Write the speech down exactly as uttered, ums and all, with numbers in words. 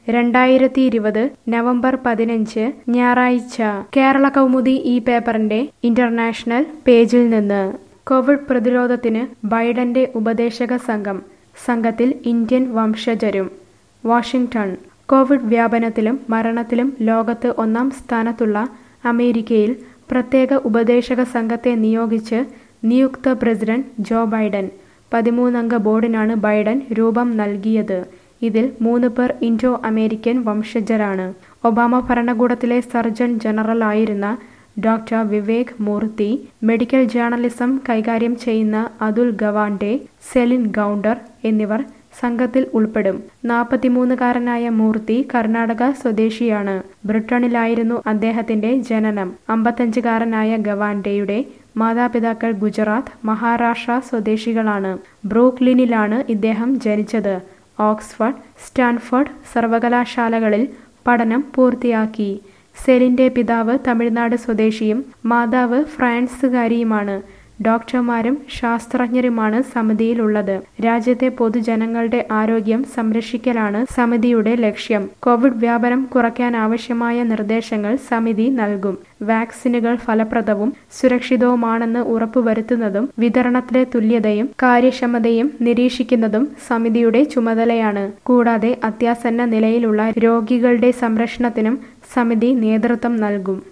രണ്ടായിരത്തി ഇരുപത് നവംബർ പതിനഞ്ച് ഞായറാഴ്ച കേരള കൗമുദി ഈ പേപ്പറിന്റെ ഇന്റർനാഷണൽ പേജിൽ നിന്ന് കോവിഡ് പ്രതിരോധത്തിന് ബൈഡന്റെ ഉപദേശക സംഘം സംഘത്തിൽ ഇന്ത്യൻ വംശജരും വാഷിംഗ്ടൺ കോവിഡ് വ്യാപനത്തിലും മരണത്തിലും ലോകത്ത് ഒന്നാം സ്ഥാനത്തുള്ള അമേരിക്കയിൽ പ്രത്യേക ഉപദേശക സംഘത്തെ നിയോഗിച്ച് നിയുക്ത പ്രസിഡന്റ് ജോ ബൈഡൻ പതിമൂന്നംഗ ബോർഡിനാണ് ബൈഡൻ രൂപം നൽകിയത്. ഇതിൽ മൂന്ന് പേർ ഇൻഡോ അമേരിക്കൻ വംശജരാണ്. ഒബാമ ഭരണകൂടത്തിലെ സർജൻ ജനറൽ ആയിരുന്ന doctor Vivek Murthy, medical journalism കൈകാര്യം ചെയ്യുന്ന അതുൽ ഗവാണ്ടെ, സെലിൻ ഗൗണ്ടർ എന്നിവർ സംഘത്തിൽ ഉൾപ്പെടും. നാൽപ്പത്തിമൂന്നുകാരനായ മൂർത്തി കർണാടക സ്വദേശിയാണ്. ബ്രിട്ടനിലായിരുന്നു അദ്ദേഹത്തിന്റെ ജനനം. അമ്പത്തഞ്ചുകാരനായ ഗവാണ്ടെയുടെ മാതാപിതാക്കൾ ഗുജറാത്ത്, മഹാരാഷ്ട്ര സ്വദേശികളാണ്. ബ്രൂക്ലിനിലാണ് ഇദ്ദേഹം ജനിച്ചത്. ഓക്സ്ഫോർഡ്, സ്റ്റാൻഫോർഡ് സർവകലാശാലകളിൽ പഠനം പൂർത്തിയാക്കി. സെലിന്റെ പിതാവ് തമിഴ്നാട് സ്വദേശിയും മാതാവ് ഫ്രാൻസുകാരിയുമാണ്. ഡോക്ടർമാരും ശാസ്ത്രജ്ഞരുമാണ് സമിതിയിലുള്ളത്. രാജ്യത്തെ പൊതുജനങ്ങളുടെ ആരോഗ്യം സംരക്ഷിക്കലാണ് സമിതിയുടെ ലക്ഷ്യം. കോവിഡ് വ്യാപനം കുറയ്ക്കാനാവശ്യമായ നിർദ്ദേശങ്ങൾ സമിതി നൽകും. വാക്സിനുകൾ ഫലപ്രദവും സുരക്ഷിതവുമാണെന്ന് ഉറപ്പുവരുത്തുന്നതും വിതരണത്തിലെ തുല്യതയും കാര്യക്ഷമതയും നിരീക്ഷിക്കുന്നതും സമിതിയുടെ ചുമതലയാണ്. കൂടാതെ അത്യാസന്ന നിലയിലുള്ള രോഗികളുടെ സംരക്ഷണത്തിനും സമിതി നേതൃത്വം നൽകും.